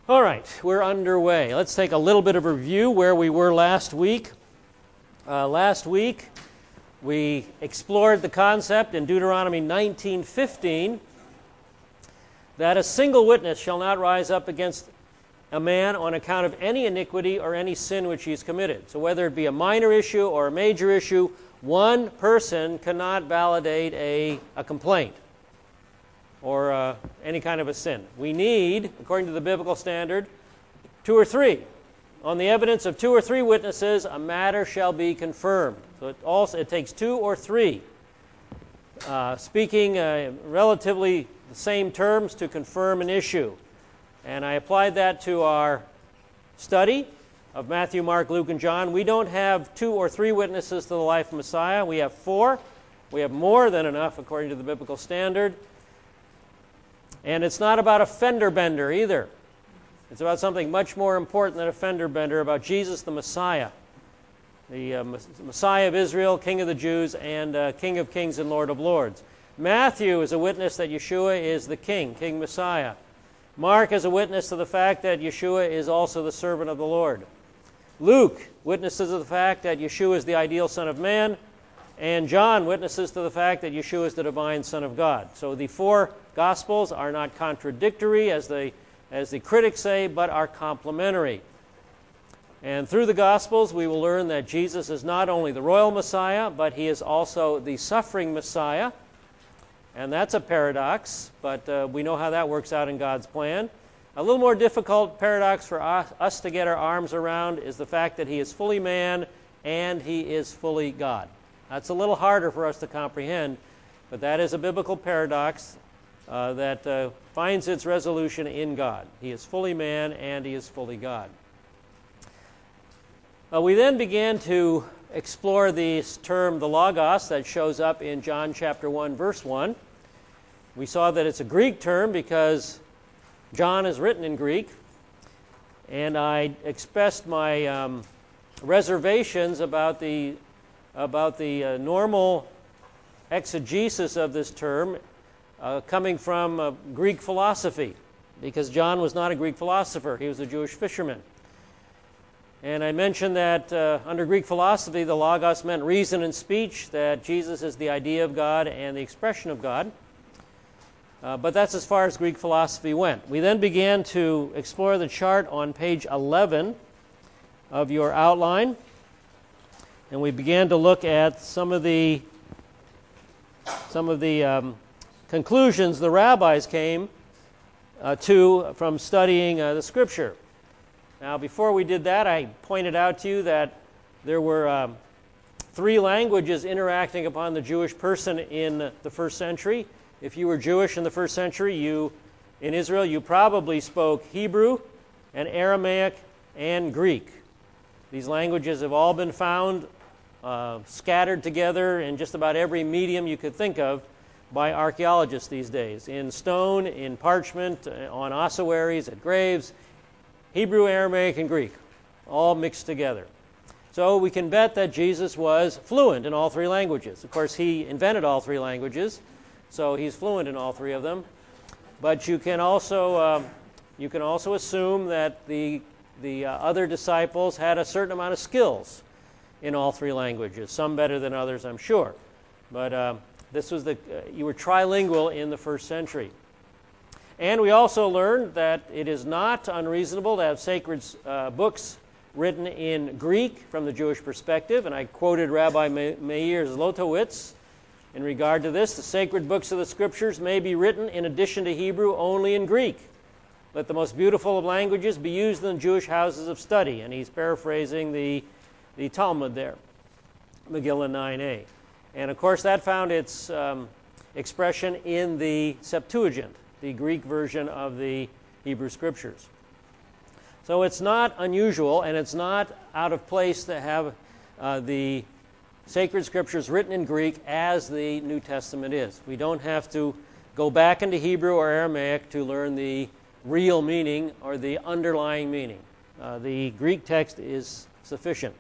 All right, we're underway. Let's take a little bit of a review where we were last week. Last week, we explored the concept in Deuteronomy 19:15 that a single witness shall not rise up against a man on account of any iniquity or any sin which he's committed. So whether it be a minor issue or a major issue, one person cannot validate a complaint or any kind of a sin. We need, according to the biblical standard, 2 or 3. On the evidence of 2 or 3 witnesses, a matter shall be confirmed. So it takes 2 or 3 speaking relatively the same terms to confirm an issue. And I applied that to our study of Matthew, Mark, Luke, and John. We don't have 2 or 3 witnesses to the life of Messiah. We have 4. We have more than enough according to the biblical standard. And it's not about a fender bender either. It's about something much more important than a fender bender, about Jesus the Messiah, the Messiah of Israel, King of the Jews, and King of Kings and Lord of Lords. Matthew is a witness that Yeshua is the King Messiah. Mark is a witness to the fact that Yeshua is also the servant of the Lord. Luke witnesses to the fact that Yeshua is the ideal Son of Man, and John witnesses to the fact that Yeshua is the divine Son of God. So the 4 Gospels are not contradictory, as the critics say, but are complementary. And through the Gospels, we will learn that Jesus is not only the royal Messiah, but he is also the suffering Messiah. And that's a paradox, but we know how that works out in God's plan. A little more difficult paradox for us to get our arms around is the fact that he is fully man and he is fully God. That's a little harder for us to comprehend, but that is a biblical paradox that finds its resolution in God. He is fully man and he is fully God. We then began to explore this term, the Logos, that shows up in John chapter 1, verse 1. We saw that it's a Greek term because John is written in Greek, and I expressed my reservations about the normal exegesis of this term coming from Greek philosophy, because John was not a Greek philosopher. He was a Jewish fisherman. And I mentioned that under Greek philosophy, the Logos meant reason and speech, that Jesus is the idea of God and the expression of God. But that's as far as Greek philosophy went. We then began to explore the chart on page 11 of your outline, and we began to look at some of the conclusions the rabbis came to from studying the Scripture. Now, before we did that, I pointed out to you that there were 3 languages interacting upon the Jewish person in the first century. If you were Jewish in the first century, in Israel, you probably spoke Hebrew and Aramaic and Greek. These languages have all been found scattered together in just about every medium you could think of by archaeologists these days. In stone, in parchment, on ossuaries, at graves, Hebrew, Aramaic, and Greek, all mixed together. So we can bet that Jesus was fluent in all 3 languages. Of course, he invented all 3 languages, so he's fluent in all 3 of them. But you can also assume that the other disciples had a certain amount of skills in all 3 languages, some better than others, I'm sure. But you were trilingual in the first century. And we also learned that it is not unreasonable to have sacred books written in Greek from the Jewish perspective. And I quoted Rabbi Meir Zlotowitz in regard to this. The sacred books of the Scriptures may be written in addition to Hebrew only in Greek. Let the most beautiful of languages be used in Jewish houses of study. And he's paraphrasing the Talmud there, Megillah 9a. And of course that found its expression in the Septuagint, the Greek version of the Hebrew Scriptures. So it's not unusual and it's not out of place to have the sacred Scriptures written in Greek as the New Testament is. We don't have to go back into Hebrew or Aramaic to learn the real meaning or the underlying meaning. The Greek text is sufficient.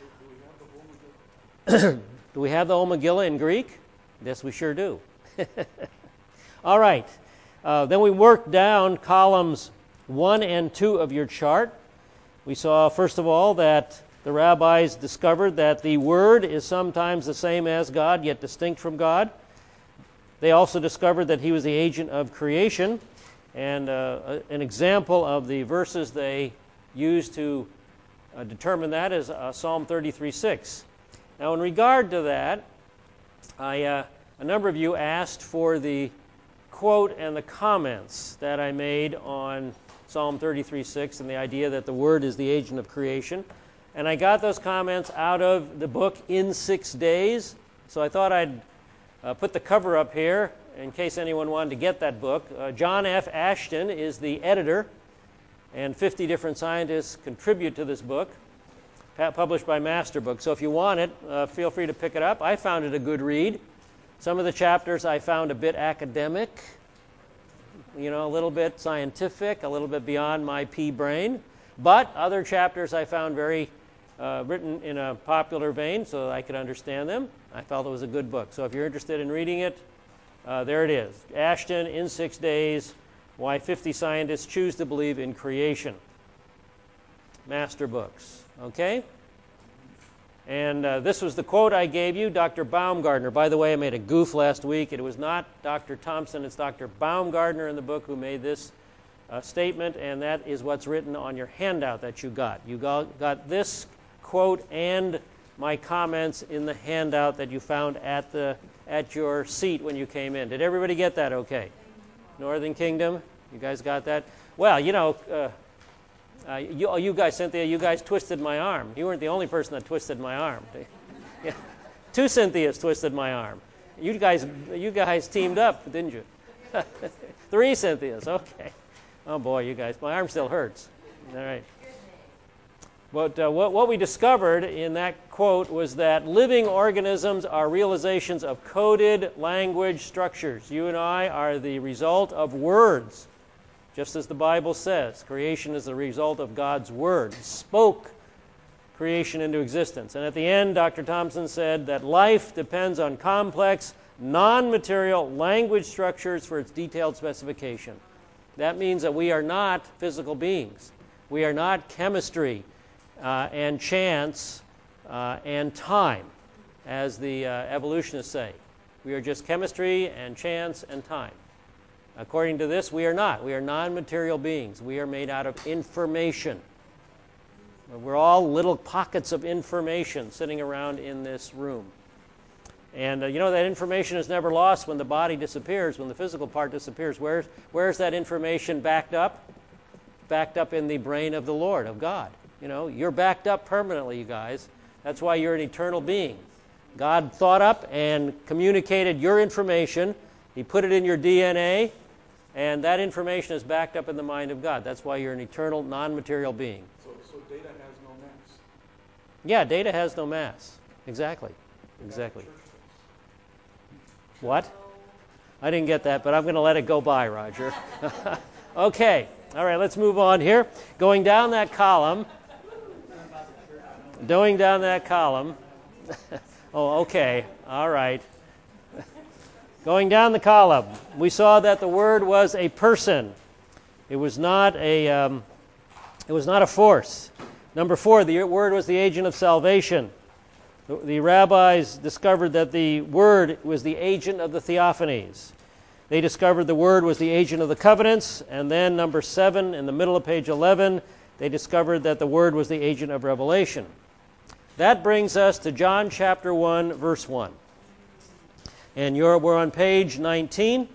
Do we have the whole Megillah in Greek? Yes, we sure do. All right. Then we worked down columns 1 and 2 of your chart. We saw, first of all, that the rabbis discovered that the Word is sometimes the same as God, yet distinct from God. They also discovered that he was the agent of creation. And an example of the verses they used to determine that is Psalm 33:6. Now, in regard to that, a number of you asked for the quote and the comments that I made on Psalm 33:6 and the idea that the Word is the agent of creation. And I got those comments out of the book In 6 Days. So I thought I'd put the cover up here in case anyone wanted to get that book. John F. Ashton is the editor, and 50 different scientists contribute to this book, published by Master Book. So if you want it, feel free to pick it up. I found it a good read. Some of the chapters I found a bit academic, a little bit scientific, a little bit beyond my pea brain. But other chapters I found very written in a popular vein so that I could understand them. I felt it was a good book. So if you're interested in reading it, there it is. Ashton, In 6 Days, Why 50 Scientists Choose to Believe in Creation. Master Books. Okay? And this was the quote I gave you, Dr. Baumgartner. By the way, I made a goof last week. It was not Dr. Thompson, it's Dr. Baumgartner in the book who made this statement, and that is what's written on your handout that you got. You got this quote and my comments in the handout that you found at your seat when you came in. Did everybody get that okay? Northern Kingdom, you guys got that? Well, you guys, Cynthia, you guys twisted my arm. You weren't the only person that twisted my arm. Yeah. 2 Cynthias twisted my arm. You guys teamed up, didn't you? 3 Cynthias, okay. Oh boy, you guys, my arm still hurts. All right. But what we discovered in that quote was that living organisms are realizations of coded language structures. You and I are the result of words. Just as the Bible says, creation is the result of God's Word. He spoke creation into existence. And at the end, Dr. Thompson said that life depends on complex, non-material language structures for its detailed specification. That means that we are not physical beings. We are not chemistry and chance and time, as the evolutionists say. We are just chemistry and chance and time. According to this, we are not. We are non-material beings. We are made out of information. We're all little pockets of information sitting around in this room. And that information is never lost when the body disappears, when the physical part disappears. Where's that information backed up? Backed up in the brain of the Lord, of God. You're backed up permanently, you guys. That's why you're an eternal being. God thought up and communicated your information. He put it in your DNA. And that information is backed up in the mind of God. That's why you're an eternal, non-material being. So data has no mass? Yeah, data has no mass. Exactly. What? I didn't get that, but I'm going to let it go by, Roger. Okay. All right, let's move on here. Going down that column. Oh, okay. All right. Going down the column, we saw that the Word was a person. It was not a force. Number 4, the Word was the agent of salvation. The rabbis discovered that the Word was the agent of the theophanies. They discovered the Word was the agent of the covenants. And then number 7, in the middle of page 11, they discovered that the Word was the agent of revelation. That brings us to John chapter 1, verse 1. And we're on page 19.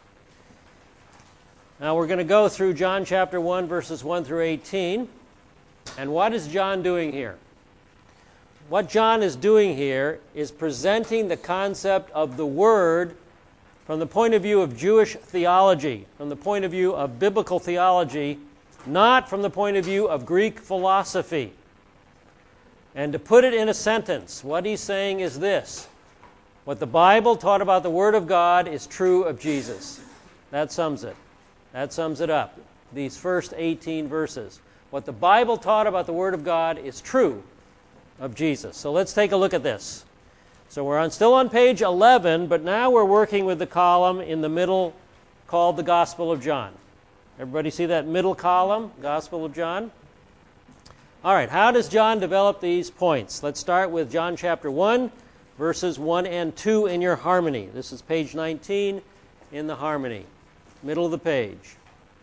Now we're going to go through John chapter 1, verses 1 through 18. And what is John doing here? What John is doing here is presenting the concept of the Word from the point of view of Jewish theology, from the point of view of biblical theology, not from the point of view of Greek philosophy. And to put it in a sentence, what he's saying is this: what the Bible taught about the Word of God is true of Jesus. That sums it. That sums it up. These first 18 verses. What the Bible taught about the Word of God is true of Jesus. So let's take a look at this. So we're still on page 11, but now we're working with the column in the middle called the Gospel of John. Everybody see that middle column, Gospel of John? All right, how does John develop these points? Let's start with John chapter 1, verses 1 and 2 in your harmony. This is page 19 in the harmony, middle of the page.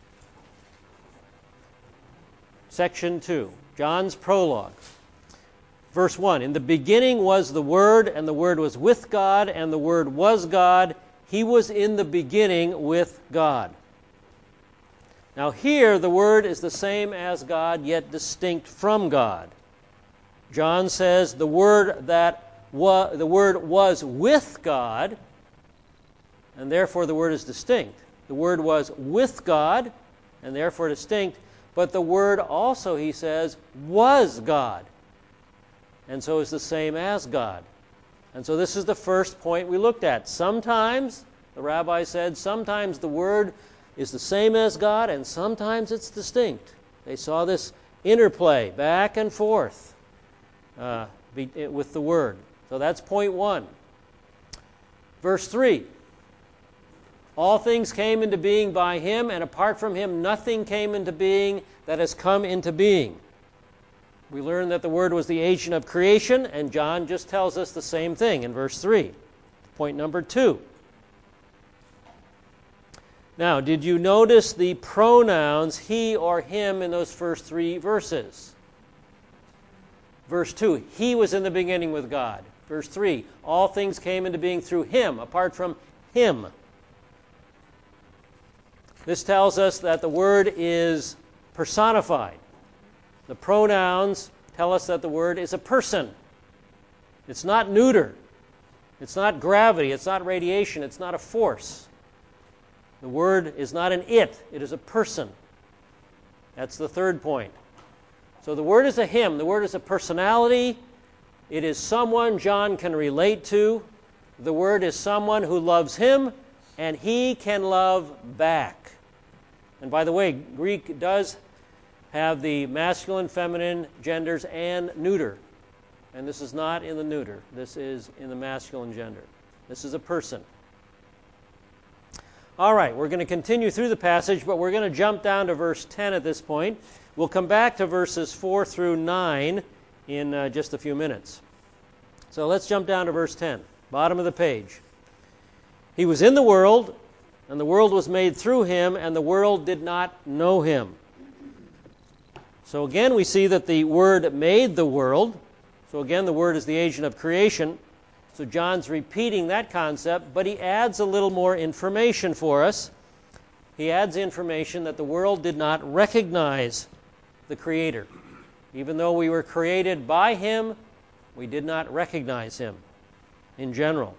Section 2, John's prologue. Verse 1, in the beginning was the Word, and the Word was with God, and the Word was God. He was in the beginning with God. Now here, the Word is the same as God, yet distinct from God. John says the Word was with God, and therefore the Word is distinct. The Word was with God, and therefore distinct, but the Word also, he says, was God, and so is the same as God. And so this is the first point we looked at. Sometimes, the rabbi said, sometimes the Word is the same as God, and sometimes it's distinct. They saw this interplay back and forth with the Word. So that's point 1. Verse 3, all things came into being by Him, and apart from Him nothing came into being that has come into being. We learned that the Word was the agent of creation, and John just tells us the same thing in verse 3. Point number 2. Now, did you notice the pronouns he or him in those first 3 verses? Verse 2, He was in the beginning with God. Verse 3, all things came into being through Him, apart from Him. This tells us that the Word is personified. The pronouns tell us that the Word is a person. It's not neuter. It's not gravity. It's not radiation. It's not a force. The Word is not an it. It is a person. That's the third point. So the Word is a Him. The Word is a personality. It is someone John can relate to. The Word is someone who loves him, and he can love back. And by the way, Greek does have the masculine, feminine genders and neuter. And this is not in the neuter. This is in the masculine gender. This is a person. All right, we're going to continue through the passage, but we're going to jump down to verse 10 at this point. We'll come back to verses 4 through 9 in just a few minutes. So let's jump down to verse 10, bottom of the page. He was in the world, and the world was made through him, and the world did not know him. So again, we see that the Word made the world. So again, the Word is the agent of creation. So John's repeating that concept, but he adds a little more information for us. He adds information that the world did not recognize the Creator. Even though we were created by Him, we did not recognize Him in general.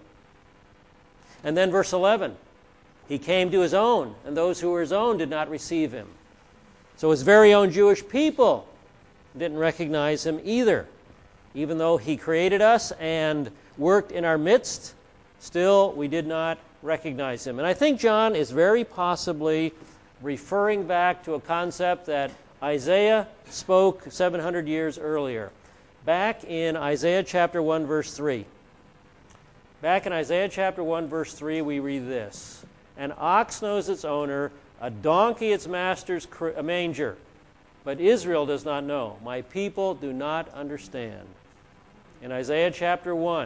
And then verse 11, He came to His own, and those who were His own did not receive Him. So His very own Jewish people didn't recognize Him either. Even though He created us and worked in our midst, still we did not recognize Him. And I think John is very possibly referring back to a concept that Isaiah spoke 700 years earlier. Back in Isaiah chapter 1, verse 3. Back in Isaiah chapter 1, verse 3, we read this. An ox knows its owner, a donkey its master's manger. But Israel does not know. My people do not understand. In Isaiah chapter 1,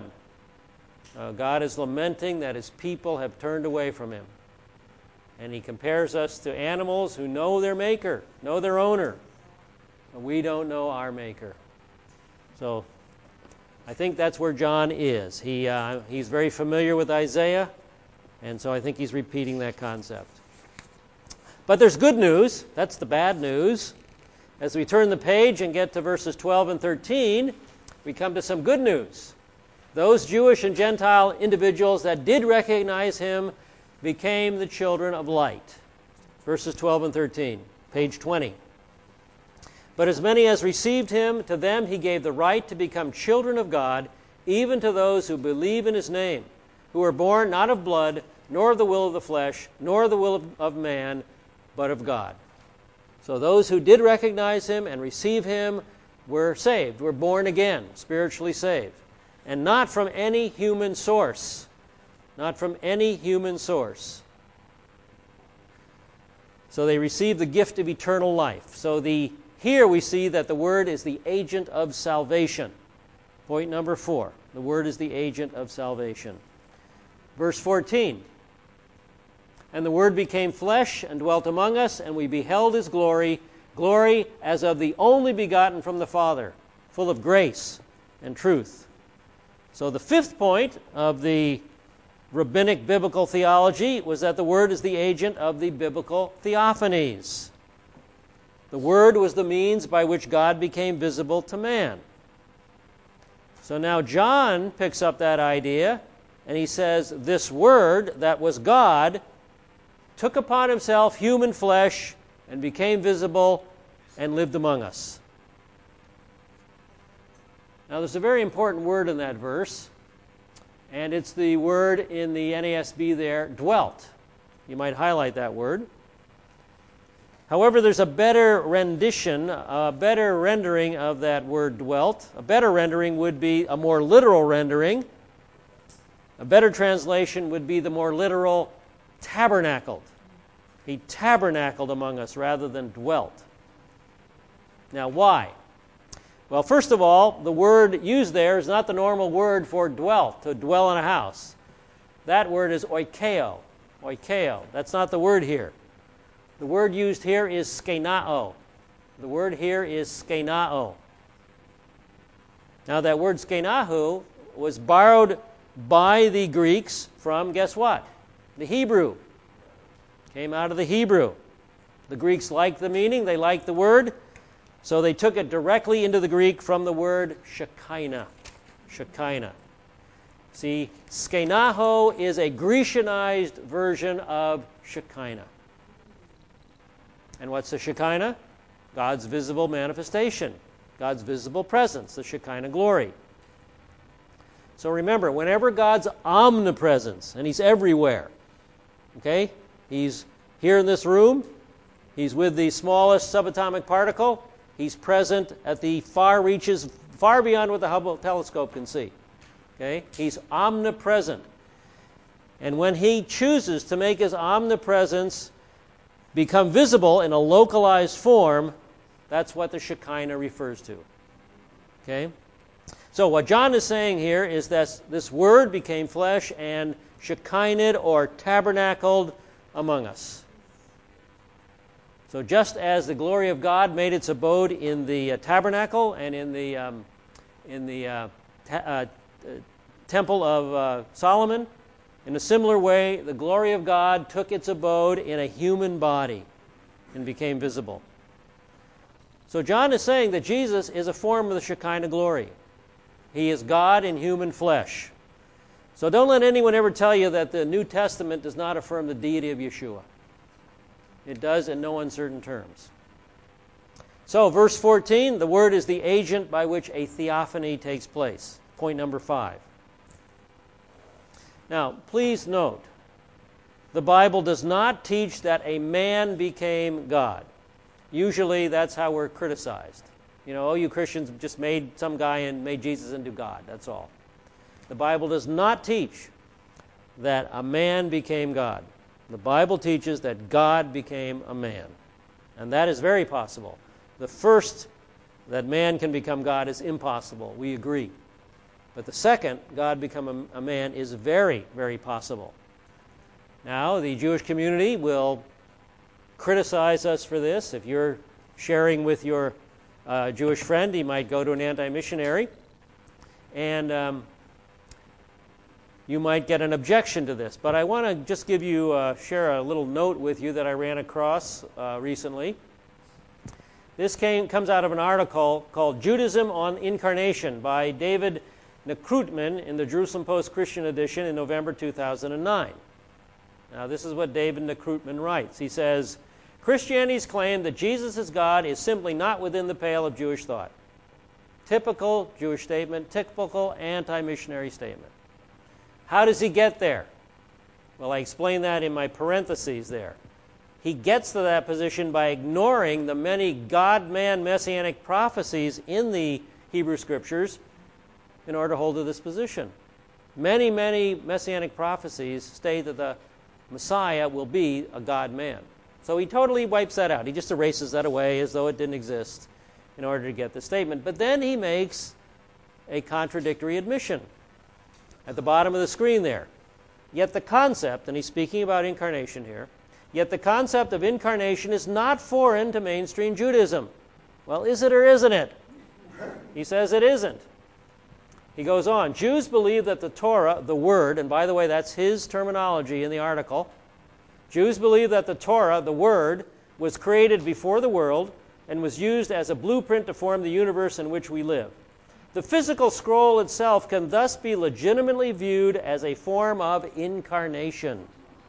God is lamenting that His people have turned away from Him. And He compares us to animals who know their maker, know their owner. But we don't know our maker. So I think that's where John is. He's very familiar with Isaiah, and so I think he's repeating that concept. But there's good news. That's the bad news. As we turn the page and get to verses 12 and 13, we come to some good news. Those Jewish and Gentile individuals that did recognize Him became the children of light. Verses 12 and 13, page 20. But as many as received Him, to them He gave the right to become children of God, even to those who believe in His name, who were born not of blood, nor of the will of the flesh, nor of the will of man, but of God. So those who did recognize Him and receive Him were saved, were born again, spiritually saved. And not from any human source. Not from any human source. So they receive the gift of eternal life. So here we see that the Word is the agent of salvation. Point number 4. The Word is the agent of salvation. Verse 14. And the Word became flesh and dwelt among us, and we beheld His glory, glory as of the only begotten from the Father, full of grace and truth. So the 5th point of the rabbinic biblical theology was that the Word is the agent of the biblical theophanies. The Word was the means by which God became visible to man. So now John picks up that idea, and he says, this Word that was God took upon Himself human flesh and became visible and lived among us. Now there's a very important word in that verse, and it's the word in the NASB there, dwelt. You might highlight that word. However, there's a better rendition, a better rendering of that word dwelt. A better rendering would be a more literal rendering. A better translation would be the more literal tabernacled. He tabernacled among us rather than dwelt. Now, why? Well, first of all, the word used there is not the normal word for dwelt, to dwell in a house. That word is oikeo. Oikeo. That's not the word here. The word used here is skenao. The word here is skenao. Now, that word skenahu was borrowed by the Greeks from, guess what? The Hebrew. Came out of the Hebrew. The Greeks liked the meaning, they liked the word, so they took it directly into the Greek from the word Shekinah. Shekinah. See, skenaho is a Grecianized version of Shekinah. And what's the Shekinah? God's visible manifestation, God's visible presence, the Shekinah glory. So remember, whenever God's omnipresence, and He's everywhere, okay? He's here in this room, He's with the smallest subatomic particle, He's present at the far reaches, far beyond what the Hubble telescope can see. Okay? He's omnipresent. And when He chooses to make His omnipresence become visible in a localized form, that's what the Shekinah refers to. Okay? So what John is saying here is that this Word became flesh and Shekinah or tabernacled among us. So just as the glory of God made its abode in the tabernacle and in the temple of Solomon, in a similar way, the glory of God took its abode in a human body and became visible. So John is saying that Jesus is a form of the Shekinah glory. He is God in human flesh. So don't let anyone ever tell you that the New Testament does not affirm the deity of Yeshua. It does in no uncertain terms. So, verse 14, the Word is the agent by which a theophany takes place. Point number 5. Now, please note, the Bible does not teach that a man became God. Usually that's how we're criticized. You know, oh, you Christians just made some guy and made Jesus into God. That's all. The Bible does not teach that a man became God. The Bible teaches that God became a man. And that is very possible. The first, that man can become God, is impossible. We agree. But the second, God become a man, is very, very possible. Now, the Jewish community will criticize us for this. If you're sharing with your Jewish friend, he might go to an anti-missionary, and you might get an objection to this. But I want to just give you, share a little note with you that I ran across recently. This comes out of an article called Judaism on Incarnation by David Nekrutman in the Jerusalem Post Christian edition in November 2009. Now, this is what David Nekrutman writes. He says, Christianity's claim that Jesus is God is simply not within the pale of Jewish thought. Typical Jewish statement, typical anti-missionary statement. How does he get there? Well, I explain that in my parentheses there. He gets to that position by ignoring the many God-man messianic prophecies in the Hebrew Scriptures in order to hold to this position. Many, many messianic prophecies state that the Messiah will be a God-man. So he totally wipes that out. He just erases that away as though it didn't exist in order to get the statement. But then he makes a contradictory admission at the bottom of the screen there. Yet the concept, and he's speaking about incarnation here, yet the concept of incarnation is not foreign to mainstream Judaism. Well, is it or isn't it? He says it isn't. He goes on, Jews believe that the Torah, the Word, and by the way, that's his terminology in the article, Jews believe that the Torah, the Word, was created before the world and was used as a blueprint to form the universe in which we live. The physical scroll itself can thus be legitimately viewed as a form of incarnation.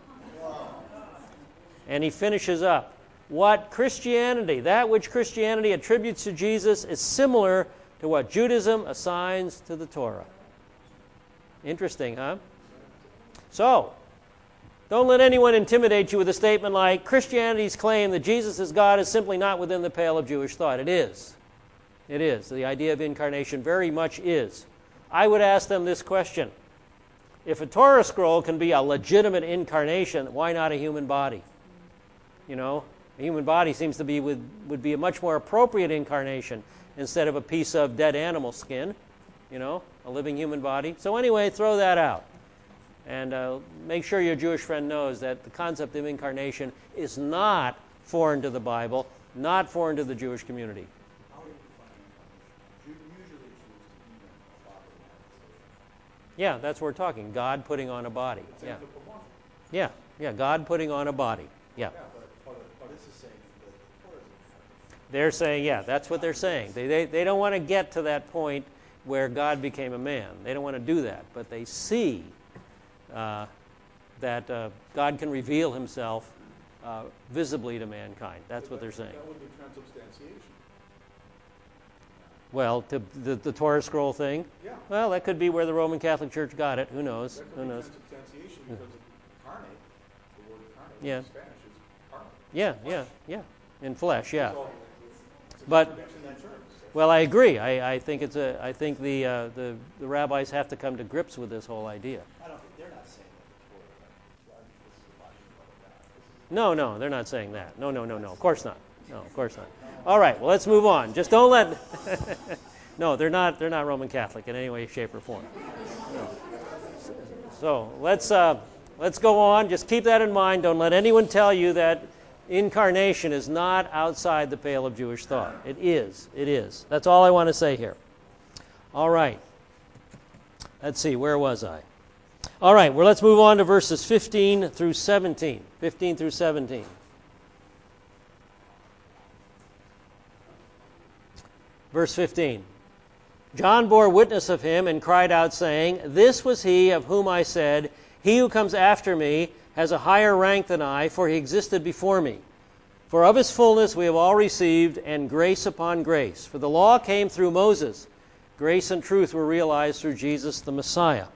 And he finishes up. What Christianity, that which Christianity attributes to Jesus, is similar to what Judaism assigns to the Torah. Interesting, huh? So, don't let anyone intimidate you with a statement like, Christianity's claim that Jesus is God is simply not within the pale of Jewish thought. It is. It is. The idea of incarnation very much is. I would ask them this question. If a Torah scroll can be a legitimate incarnation, why not a human body? You know, a human body seems to be would be a much more appropriate incarnation instead of a piece of dead animal skin, you know, a living human body. So anyway, throw that out. And make sure your Jewish friend knows that the concept of incarnation is not foreign to the Bible, not foreign to the Jewish community. How do you define incarnation? Usually it's used to mean a bodily manifestation. Yeah, that's what we're talking. God putting on a body. It's Yeah. anthropomorphic. Yeah, God putting on a body. Yeah. Yeah, but this is saying that the Torah is incarnation. They're saying, yeah, that's what they're saying. They don't want to get to that point where God became a man. They don't want to do that. But they see that God can reveal himself visibly to mankind. That's what they're saying. That would be transubstantiation. Well, to the Torah scroll thing? Yeah. Well, that could be where the Roman Catholic Church got it. Who knows? That could Who be knows? transubstantiation because carnate, the word carnate Yeah. in Spanish is carnal. Yeah. In flesh, yeah. So it's a But contradiction in terms. well, I agree. I think I think the rabbis have to come to grips with this whole idea. I don't think they're not saying that the Torah. I think this is a logical about that. No, they're not saying that. No. Of course not. No, of course not. All right, well, let's move on. Just don't let. No, they're not Roman Catholic in any way, shape, or form. No. So let's go on. Just keep that in mind. Don't let anyone tell you that incarnation is not outside the pale of Jewish thought. It is. It is. That's all I want to say here. All right. Let's see. Where was I? All right. Well, let's move on to verses 15 through 17. 15 through 17. Verse 15. John bore witness of him and cried out, saying, This was he of whom I said, He who comes after me has a higher rank than I, for he existed before me. For of his fullness we have all received, and grace upon grace. For the law came through Moses. Grace and truth were realized through Jesus the Messiah.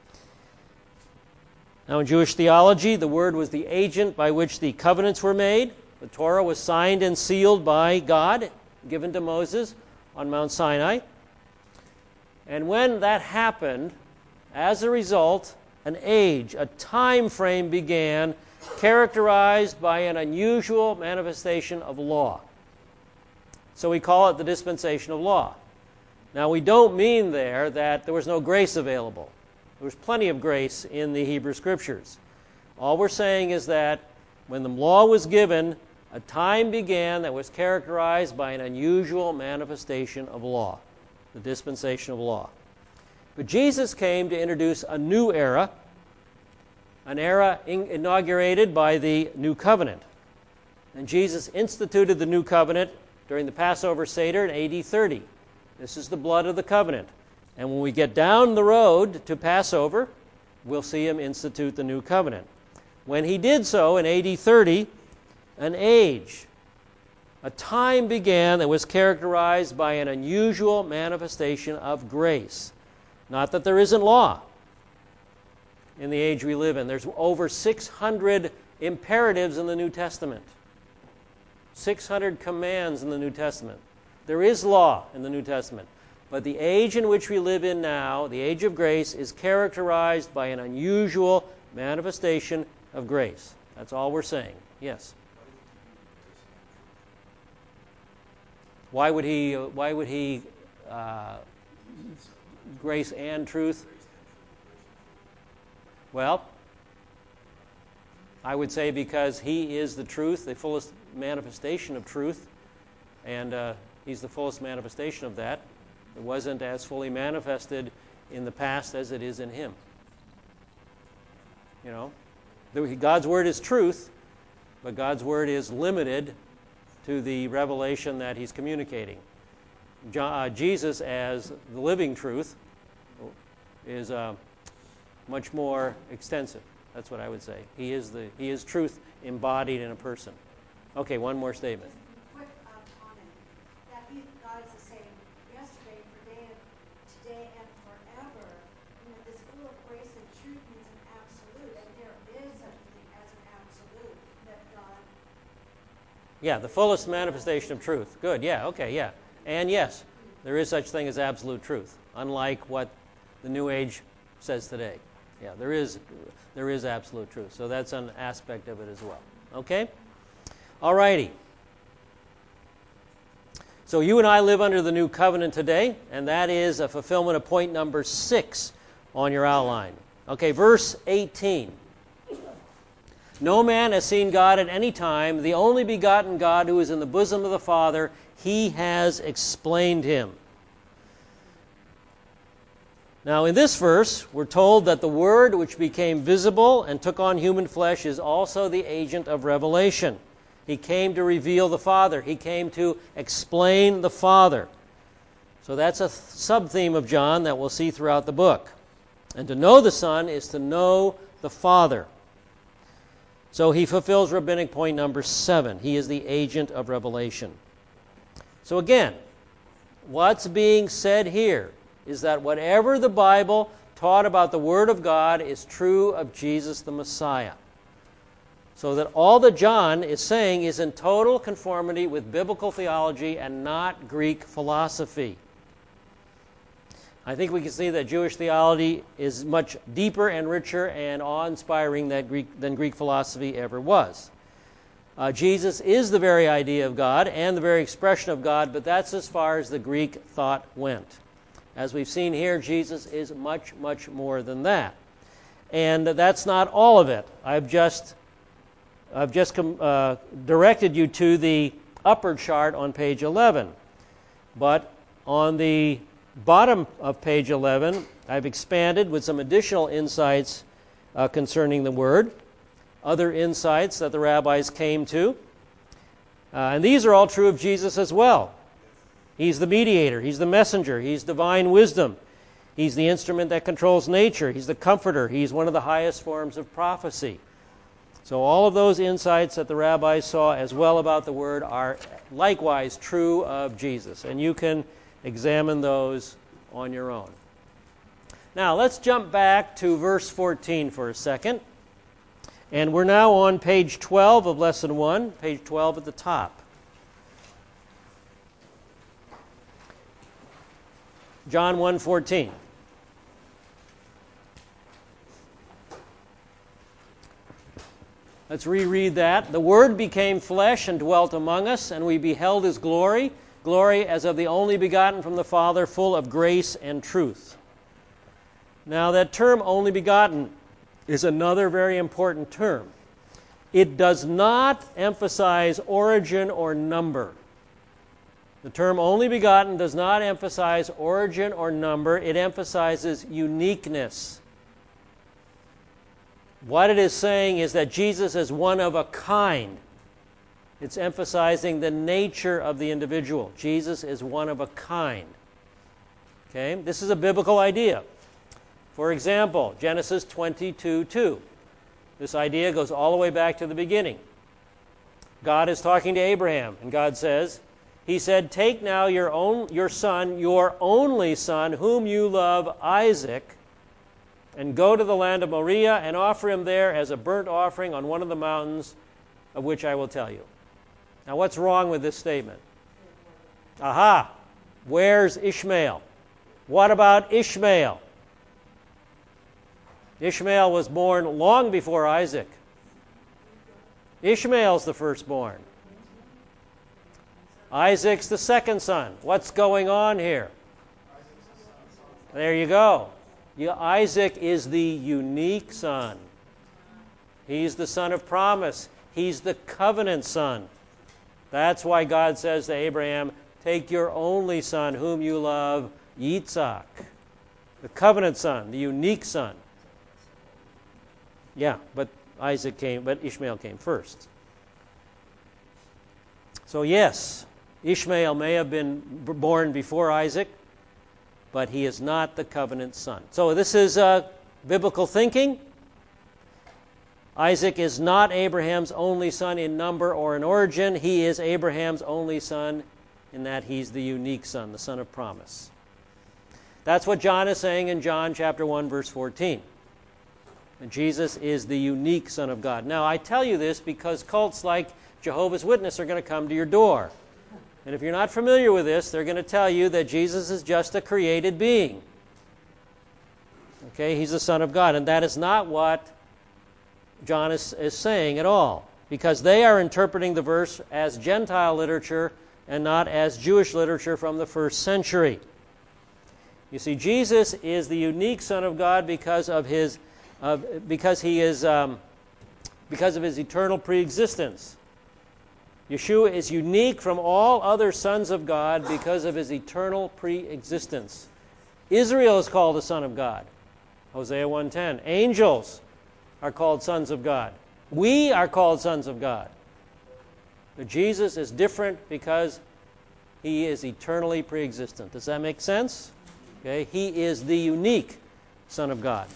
Now in Jewish theology, the Word was the agent by which the covenants were made. The Torah was signed and sealed by God, given to Moses on Mount Sinai. And when that happened, as a result, an age, a time frame began characterized by an unusual manifestation of law. So we call it the dispensation of law. Now we don't mean there that there was no grace available. There was plenty of grace in the Hebrew Scriptures. All we're saying is that when the law was given, a time began that was characterized by an unusual manifestation of law, the dispensation of law. But Jesus came to introduce a new era, an era inaugurated by the New Covenant. And Jesus instituted the New Covenant during the Passover Seder in AD 30. This is the blood of the covenant. And when we get down the road to Passover, we'll see him institute the New Covenant. When he did so in AD 30, an age, a time began that was characterized by an unusual manifestation of grace. Not that there isn't law in the age we live in. There's over 600 imperatives in the New Testament. 600 commands in the New Testament. There is law in the New Testament. But the age in which we live in now, the age of grace, is characterized by an unusual manifestation of grace. That's all we're saying. Yes? Why would he grace and truth? Well, I would say because he is the truth, the fullest manifestation of truth, and he's the fullest manifestation of that. It wasn't as fully manifested in the past as it is in him. You know, God's word is truth, but God's word is limited to the revelation that he's communicating. Jesus, as the living truth, is much more extensive. That's what I would say. He is truth embodied in a person. Okay, one more statement. Quick comment. That God is the same yesterday, today, and forever. You know, this full of grace and truth means an absolute, and there is such a thing as an absolute that God. Yeah, the fullest manifestation of truth. Good. Yeah. Okay. Yeah. And yes, there is such thing as absolute truth, unlike what the New Age says today. Yeah, there is absolute truth. So that's an aspect of it as well. Okay? All righty. So you and I live under the new covenant today, and that is a fulfillment of point number 6 on your outline. Okay, verse 18. No man has seen God at any time. The only begotten God who is in the bosom of the Father, he has explained him. Now, in this verse, we're told that the Word which became visible and took on human flesh is also the agent of revelation. He came to reveal the Father. He came to explain the Father. So that's a sub-theme of John that we'll see throughout the book. And to know the Son is to know the Father. So he fulfills rabbinic point number 7. He is the agent of revelation. So again, what's being said here is that whatever the Bible taught about the Word of God is true of Jesus the Messiah. So that all that John is saying is in total conformity with biblical theology and not Greek philosophy. I think we can see that Jewish theology is much deeper and richer and awe-inspiring than Greek philosophy ever was. Jesus is the very idea of God and the very expression of God, but that's as far as the Greek thought went. As we've seen here, Jesus is much, much more than that. And that's not all of it. I've just directed you to the upper chart on page 11. But on the bottom of page 11, I've expanded with some additional insights concerning the Word, other insights that the rabbis came to. And these are all true of Jesus as well. He's the mediator. He's the messenger. He's divine wisdom. He's the instrument that controls nature. He's the comforter. He's one of the highest forms of prophecy. So all of those insights that the rabbis saw as well about the Word are likewise true of Jesus. And you can examine those on your own. Now, let's jump back to verse 14 for a second. And we're now on page 12 of Lesson 1, page 12 at the top. John 1:14. Let's reread that. The Word became flesh and dwelt among us, and we beheld His glory, glory as of the only begotten from the Father, full of grace and truth. Now that term, only begotten, is another very important term. It does not emphasize origin or number. The term only begotten does not emphasize origin or number. It emphasizes uniqueness. What it is saying is that Jesus is one of a kind. It's emphasizing the nature of the individual. Jesus is one of a kind. Okay? This is a biblical idea. For example, Genesis 22:2. This idea goes all the way back to the beginning. God is talking to Abraham, and God says, He said, "Take now your son, your only son, whom you love, Isaac, and go to the land of Moriah and offer him there as a burnt offering on one of the mountains of which I will tell you." Now, what's wrong with this statement? Aha! Where's Ishmael? What about Ishmael? Ishmael was born long before Isaac. Ishmael's the firstborn. Isaac's the second son. What's going on here? There you go. Isaac is the unique son. He's the son of promise. He's the covenant son. That's why God says to Abraham, take your only son whom you love, Yitzhak. The covenant son, the unique son. Yeah, but Ishmael came first. So yes, Ishmael may have been born before Isaac, but he is not the covenant son. So this is biblical thinking. Isaac is not Abraham's only son in number or in origin. He is Abraham's only son in that he's the unique son, the son of promise. That's what John is saying in John chapter 1, verse 14. And Jesus is the unique Son of God. Now, I tell you this because cults like Jehovah's Witness are going to come to your door. And if you're not familiar with this, they're going to tell you that Jesus is just a created being. Okay, he's the Son of God. And that is not what John is saying at all, because they are interpreting the verse as Gentile literature and not as Jewish literature from the first century. You see, Jesus is the unique Son of God because of his eternal preexistence. Yeshua is unique from all other sons of God because of his eternal preexistence. Israel is called the Son of God, Hosea 1:10. Angels are called sons of God. We are called sons of God. But Jesus is different because he is eternally preexistent. Does that make sense? Okay, he is the unique Son of God.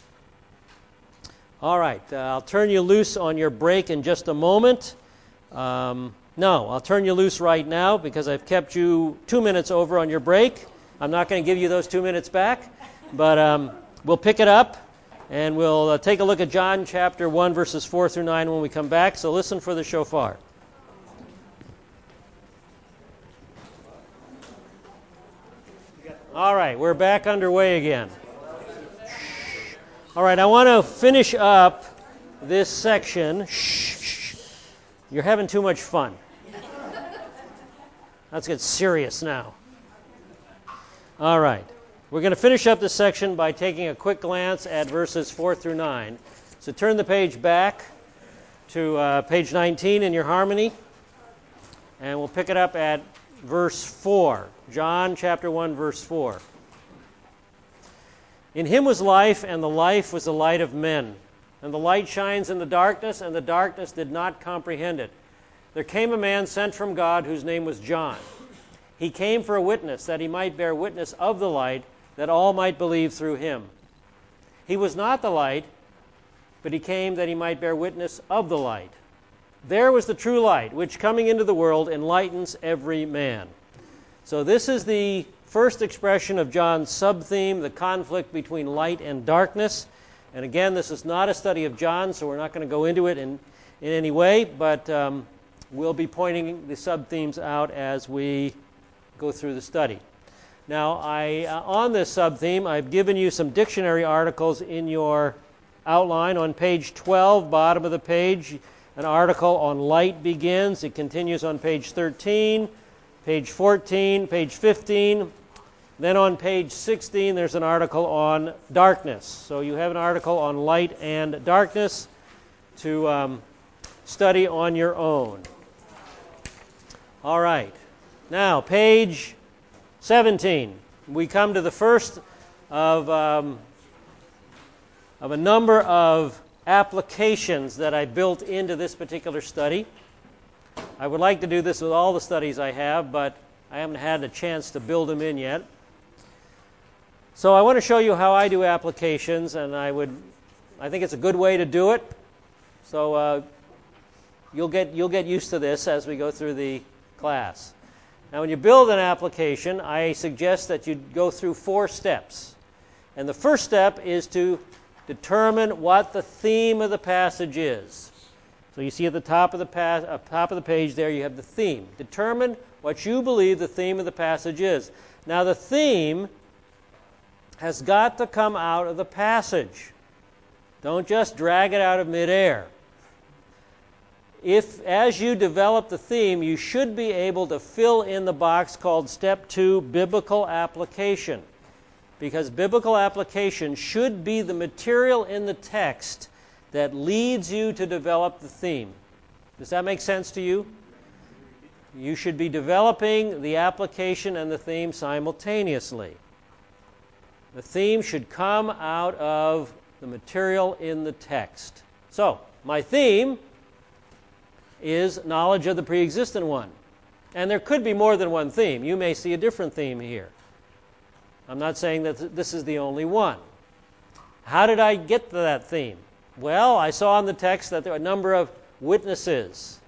All right, I'll turn you loose on your break in just a moment. No, I'll turn you loose right now because I've kept you 2 minutes over on your break. I'm not going to give you those 2 minutes back, but we'll pick it up and we'll take a look at John chapter 1, verses 4 through 9 when we come back. So listen for the shofar. All right, we're back underway again. All right, I want to finish up this section. You're having too much fun. Let's get serious now. All right, we're going to finish up this section by taking a quick glance at verses 4 through 9. So turn the page back to page 19 in your harmony, and we'll pick it up at verse 4. John chapter 1, verse 4. In him was life, and the life was the light of men. And the light shines in the darkness, and the darkness did not comprehend it. There came a man sent from God whose name was John. He came for a witness, that he might bear witness of the light, that all might believe through him. He was not the light, but he came that he might bear witness of the light. There was the true light, which coming into the world enlightens every man. So this is the first expression of John's sub-theme, the conflict between light and darkness. And again, this is not a study of John, so we're not going to go into it in any way, but we'll be pointing the sub-themes out as we go through the study. Now, on this sub-theme, I've given you some dictionary articles in your outline. On page 12, bottom of the page, an article on light begins. It continues on page 13, page 14, page 15. Then on page 16, there's an article on darkness. So you have an article on light and darkness to study on your own. All right. Now, page 17. We come to the first of a number of applications that I built into this particular study. I would like to do this with all the studies I have, but I haven't had a chance to build them in yet. So I want to show you how I do applications, and I think it's a good way to do it. So you'll get used to this as we go through the class. Now, when you build an application, I suggest that you go through 4 steps. And the first step is to determine what the theme of the passage is. So you see at the top of the page there, you have the theme. Determine what you believe the theme of the passage is. Now, the theme has got to come out of the passage. Don't just drag it out of midair. as you develop the theme, you should be able to fill in the box called Step 2, Biblical Application. Because biblical application should be the material in the text that leads you to develop the theme. Does that make sense to you? You should be developing the application and the theme simultaneously. The theme should come out of the material in the text. So, my theme is knowledge of the pre-existent one. And there could be more than one theme. You may see a different theme here. I'm not saying that this is the only one. How did I get to that theme? Well, I saw in the text that there are a number of witnesses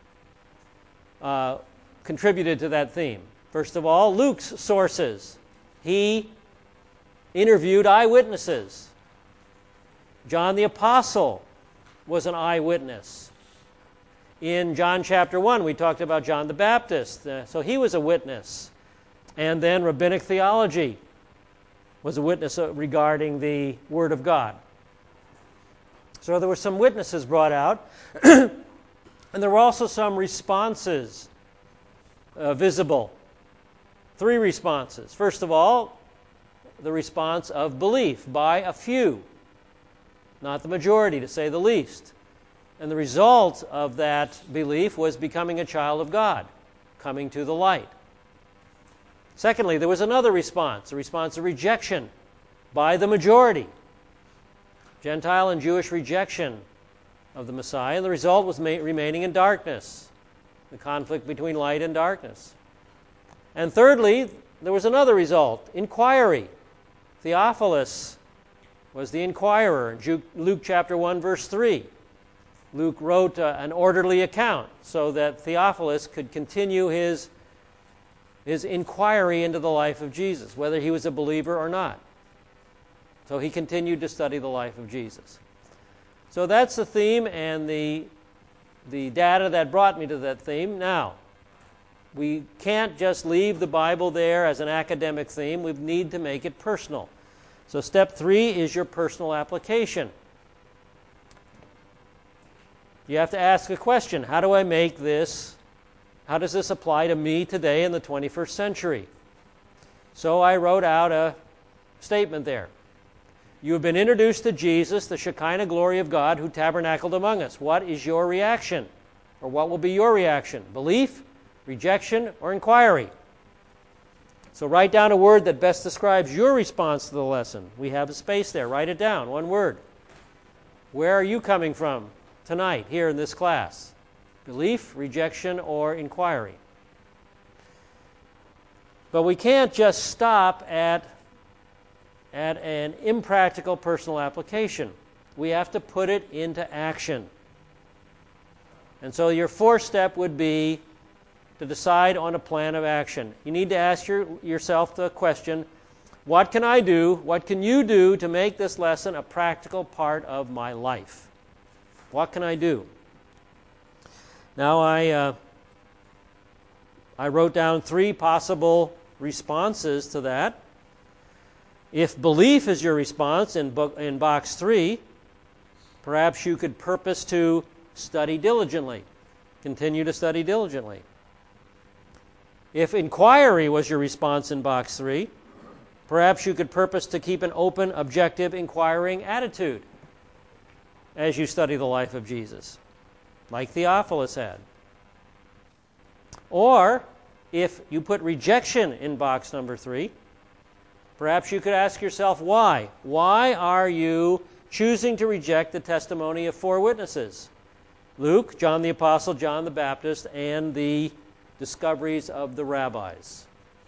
contributed to that theme. First of all, Luke's sources. He interviewed eyewitnesses. John the Apostle was an eyewitness. In John chapter 1, we talked about John the Baptist, so he was a witness. And then rabbinic theology was a witness regarding the Word of God. So there were some witnesses brought out, and there were also some responses visible. 3 responses. First of all, the response of belief by a few, not the majority, to say the least. And the result of that belief was becoming a child of God, coming to the light. Secondly, there was another response, a response of rejection by the majority. Gentile and Jewish rejection of the Messiah, and the result was remaining in darkness, the conflict between light and darkness. And thirdly, there was another result, inquiry. Theophilus was the inquirer in Luke chapter 1, verse 3. Luke wrote an orderly account so that Theophilus could continue his inquiry into the life of Jesus, whether he was a believer or not. So he continued to study the life of Jesus. So that's the theme and the data that brought me to that theme. Now, we can't just leave the Bible there as an academic theme. We need to make it personal. So step 3 is your personal application. You have to ask a question. How do I make this? How does this apply to me today in the 21st century? So I wrote out a statement there. You have been introduced to Jesus, the Shekinah glory of God, who tabernacled among us. What is your reaction? Or what will be your reaction? Belief, rejection, or inquiry? So write down a word that best describes your response to the lesson. We have a space there. Write it down, one word. Where are you coming from tonight, here in this class? Belief, rejection, or inquiry? But we can't just stop at an impractical personal application. We have to put it into action. And so your 4th step would be to decide on a plan of action. You need to ask yourself the question, what can I do, what can you do to make this lesson a practical part of my life? What can I do? Now I wrote down 3 possible responses to that. If belief is your response in box 3, perhaps you could purpose to study diligently. Continue to study diligently. If inquiry was your response in box 3, perhaps you could purpose to keep an open, objective, inquiring attitude as you study the life of Jesus, like Theophilus had. Or, if you put rejection in box number 3, perhaps you could ask yourself why. Why are you choosing to reject the testimony of 4 witnesses? Luke, John the Apostle, John the Baptist, and the discoveries of the rabbis.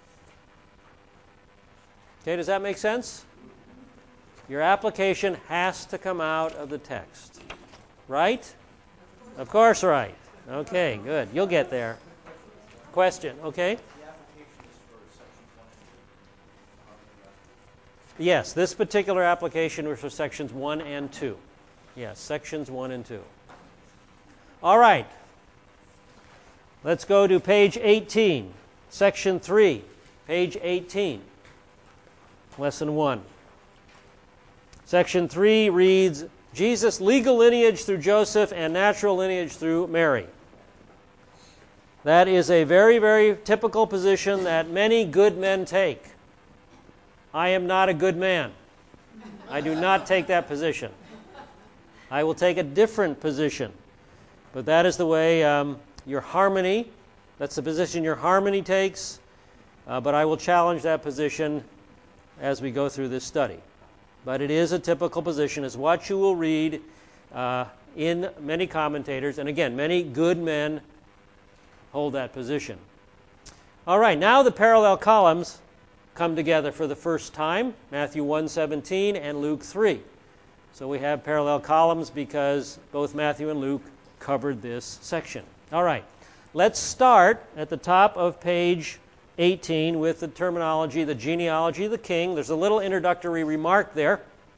Okay, does that make sense? Your application has to come out of the text. Right? Of course, right. Okay, good. You'll get there. Question, okay? The application is for sections 1 and 2. How many left? Yes, this particular application was for sections 1 and 2. Yes, sections 1 and 2. All right. Let's go to page 18, section 3, page 18, lesson 1. Section 3 reads, Jesus' legal lineage through Joseph and natural lineage through Mary. That is a very, very typical position that many good men take. I am not a good man. I do not take that position. I will take a different position. But that is the way your harmony, that's the position your harmony takes. But I will challenge that position as we go through this study. But it is a typical position, is what you will read in many commentators. And again, many good men hold that position. All right, now the parallel columns come together for the first time, Matthew 1:17 and Luke 3. So we have parallel columns because both Matthew and Luke covered this section. All right, let's start at the top of page 18 with the terminology, the genealogy of the king. There's a little introductory remark there.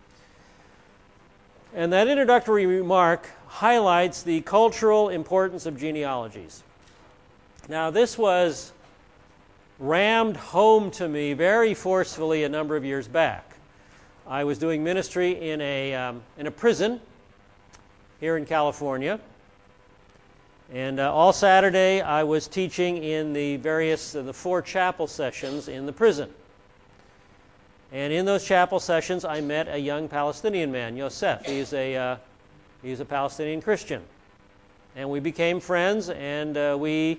And that introductory remark highlights the cultural importance of genealogies. Now, this was rammed home to me very forcefully a number of years back. I was doing ministry in a prison here in California. And all Saturday I was teaching in the 4 chapel sessions in the prison. And in those chapel sessions I met a young Palestinian man, Yosef. He's a Palestinian Christian. And we became friends, and we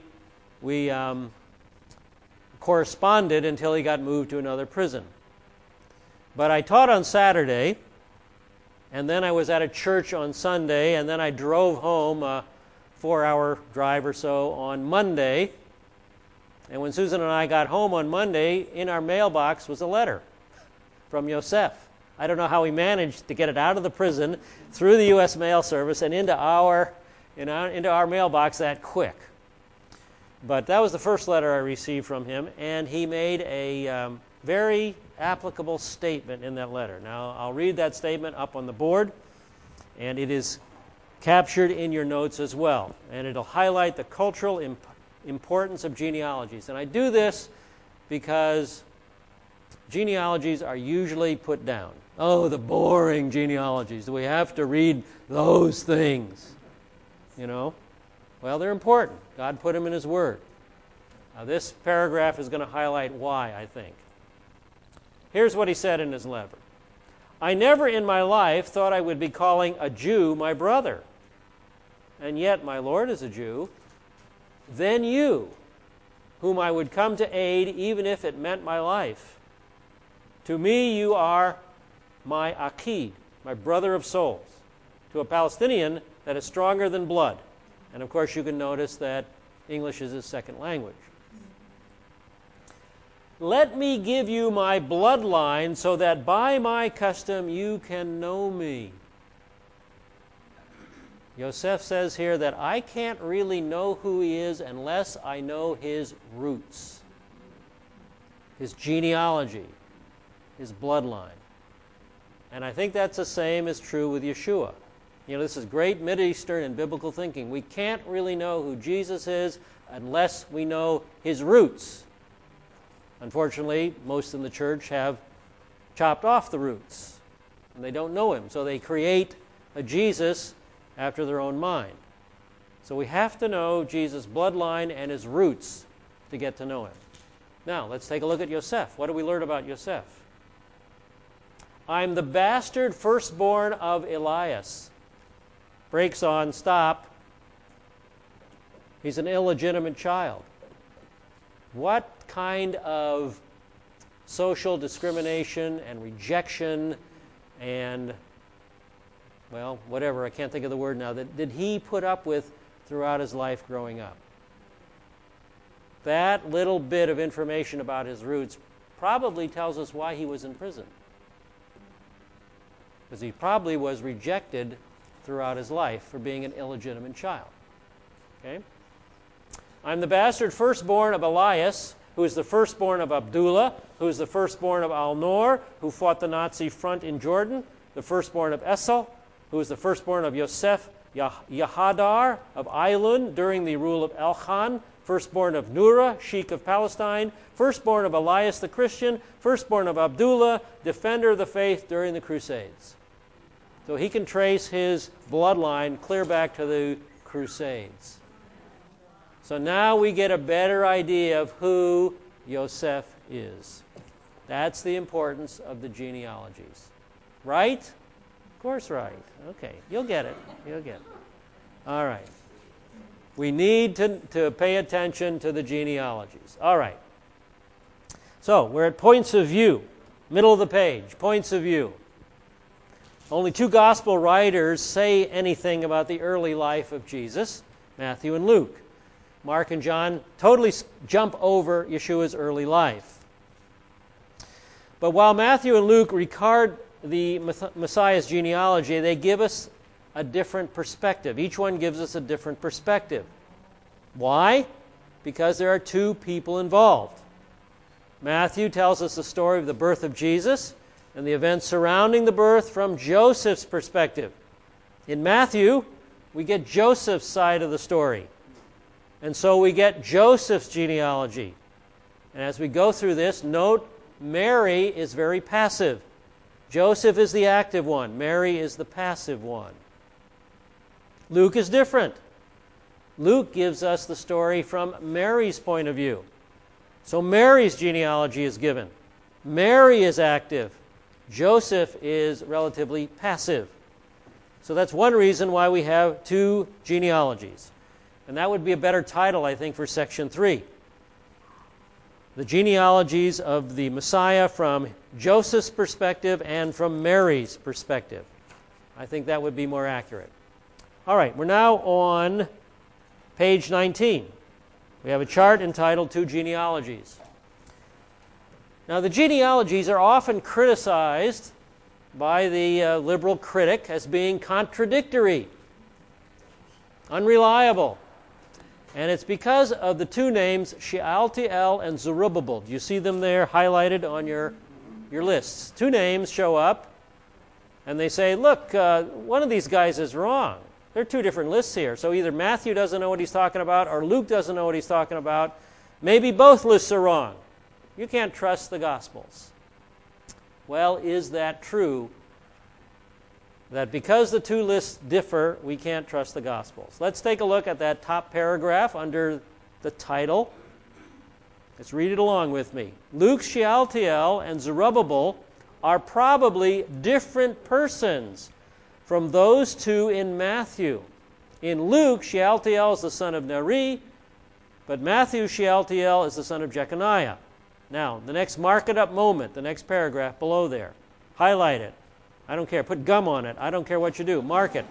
corresponded until he got moved to another prison. But I taught on Saturday, and then I was at a church on Sunday, and then I drove home a 4-hour drive or so on Monday. And when Susan and I got home on Monday, in our mailbox was a letter from Yosef. I don't know how he managed to get it out of the prison, through the U.S. Mail Service, and into our mailbox that quick. But that was the first letter I received from him, and he made a very applicable statement in that letter. Now, I'll read that statement up on the board, and it is captured in your notes as well. And it'll highlight the cultural importance of genealogies. And I do this because genealogies are usually put down. Oh, the boring genealogies. Do we have to read those things? You know? Well, they're important. God put them in His Word. Now, this paragraph is going to highlight why, I think. Here's what he said in his letter. I never in my life thought I would be calling a Jew my brother. And yet my Lord is a Jew. Then you, whom I would come to aid even if it meant my life. To me you are my Aqid, my brother of souls. To a Palestinian, that is stronger than blood. And of course you can notice that English is his second language. Let me give you my bloodline so that by my custom you can know me. Yosef says here that I can't really know who he is unless I know his roots, his genealogy, his bloodline. And I think that's the same is true with Yeshua. You know, this is great Mideastern and biblical thinking. We can't really know who Jesus is unless we know his roots. Unfortunately, most in the church have chopped off the roots, and they don't know him. So they create a Jesus after their own mind. So we have to know Jesus' bloodline and his roots to get to know him. Now, let's take a look at Yosef. What do we learn about Yosef? I'm the bastard firstborn of Elias. Brakes on, stop. He's an illegitimate child. What kind of social discrimination and rejection and, well, whatever, I can't think of the word now, that did he put up with throughout his life growing up? That little bit of information about his roots probably tells us why he was in prison. Because he probably was rejected throughout his life for being an illegitimate child. Okay? I'm the bastard firstborn of Elias, who is the firstborn of Abdullah, who is the firstborn of Al-Nur, who fought the Nazi front in Jordan, the firstborn of Esau, who is the firstborn of Yosef Yahadar of Ailun during the rule of Elchan, firstborn of Nura, sheik of Palestine, firstborn of Elias the Christian, firstborn of Abdullah, defender of the faith during the Crusades. So he can trace his bloodline clear back to the Crusades. So now we get a better idea of who Yosef is. That's the importance of the genealogies. Right? Of course right. Okay, you'll get it. You'll get it. All right. We need to pay attention to the genealogies. All right. So we're at points of view. Middle of the page, points of view. Only two gospel writers say anything about the early life of Jesus, Matthew and Luke. Mark and John totally jump over Yeshua's early life. But while Matthew and Luke record the Messiah's genealogy, they give us a different perspective. Each one gives us a different perspective. Why? Because there are two people involved. Matthew tells us the story of the birth of Jesus and the events surrounding the birth from Joseph's perspective. In Matthew, we get Joseph's side of the story. And so we get Joseph's genealogy. And as we go through this, note Mary is very passive. Joseph is the active one. Mary is the passive one. Luke is different. Luke gives us the story from Mary's point of view. So Mary's genealogy is given. Mary is active. Joseph is relatively passive. So that's one reason why we have two genealogies. And that would be a better title, I think, for Section 3. The genealogies of the Messiah from Joseph's perspective and from Mary's perspective. I think that would be more accurate. All right, we're now on page 19. We have a chart entitled Two Genealogies. Now, the genealogies are often criticized by the liberal critic as being contradictory, unreliable. And it's because of the two names, Shealtiel and Zerubbabel. Do you see them there highlighted on your lists? Two names show up, and they say, look, one of these guys is wrong. There are two different lists here. So either Matthew doesn't know what he's talking about or Luke doesn't know what he's talking about. Maybe both lists are wrong. You can't trust the Gospels. Well, is that true? That because the two lists differ, we can't trust the Gospels. Let's take a look at that top paragraph under the title. Let's read it along with me. Luke, Shealtiel, and Zerubbabel are probably different persons from those two in Matthew. In Luke, Shealtiel is the son of Neri, but Matthew, Shealtiel is the son of Jeconiah. Now, the next mark it up moment, the next paragraph below there. Highlight it. I don't care. Put gum on it. I don't care what you do. Mark it.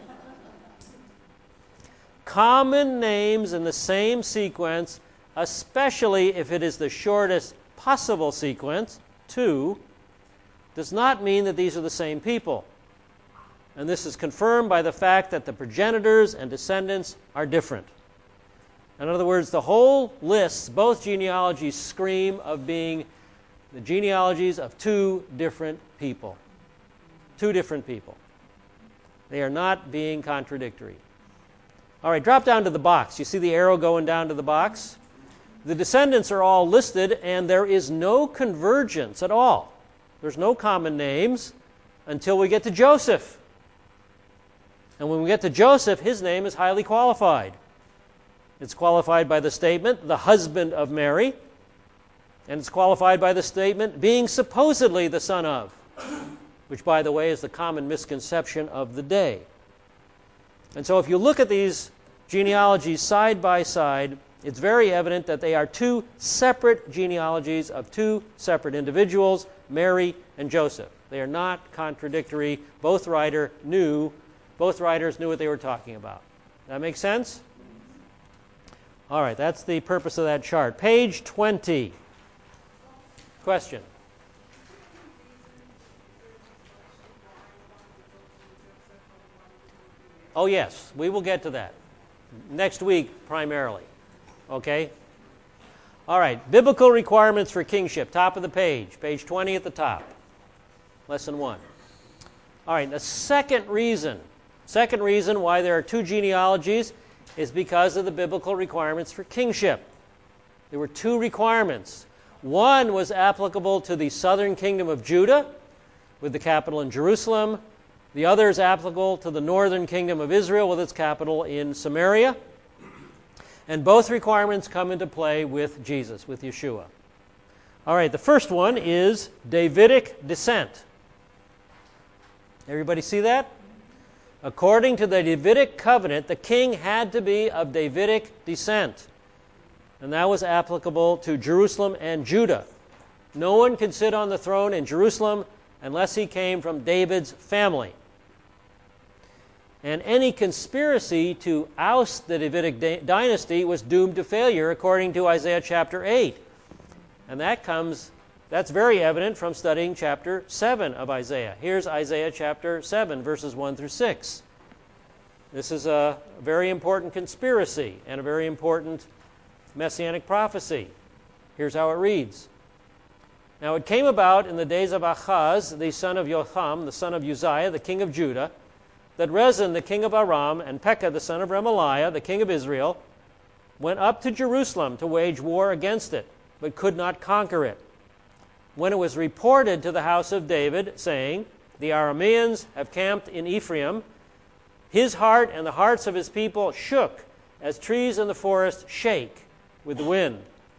Common names in the same sequence, especially if it is the shortest possible sequence, 2, does not mean that these are the same people. And this is confirmed by the fact that the progenitors and descendants are different. In other words, the whole list, both genealogies, scream of being the genealogies of two different people. Two different people. They are not being contradictory. All right, drop down to the box. You see the arrow going down to the box? The descendants are all listed, and there is no convergence at all. There's no common names until we get to Joseph. And when we get to Joseph, his name is highly qualified. It's qualified by the statement, the husband of Mary, and it's qualified by the statement, being supposedly the son of, which, by the way, is the common misconception of the day. And so if you look at these genealogies side by side, it's very evident that they are two separate genealogies of two separate individuals, Mary and Joseph. They are not contradictory. Both writers knew what they were talking about. That make sense? All right, that's the purpose of that chart. Page 20. Question? Oh, yes, we will get to that. Next week, primarily. Okay? All right, biblical requirements for kingship. Top of the page. Page 20 at the top. Lesson 1. All right, the second reason why there are two genealogies is because of the biblical requirements for kingship. There were two requirements. One was applicable to the southern kingdom of Judah, with the capital in Jerusalem, The other is applicable to the northern kingdom of Israel with its capital in Samaria. And both requirements come into play with Jesus, with Yeshua. All right, the first one is Davidic descent. Everybody see that? According to the Davidic covenant, the king had to be of Davidic descent. And that was applicable to Jerusalem and Judah. No one could sit on the throne in Jerusalem unless he came from David's family. And any conspiracy to oust the Davidic dynasty was doomed to failure, according to Isaiah chapter 8. And that's very evident from studying chapter 7 of Isaiah. Here's Isaiah chapter 7, verses 1 through 6. This is a very important conspiracy and a very important messianic prophecy. Here's how it reads. Now it came about in the days of Achaz, the son of Jotham, the son of Uzziah, the king of Judah, that Rezin, the king of Aram, and Pekah, the son of Remaliah, the king of Israel, went up to Jerusalem to wage war against it, but could not conquer it. When it was reported to the house of David, saying, the Arameans have camped in Ephraim, his heart and the hearts of his people shook as trees in the forest shake with the wind.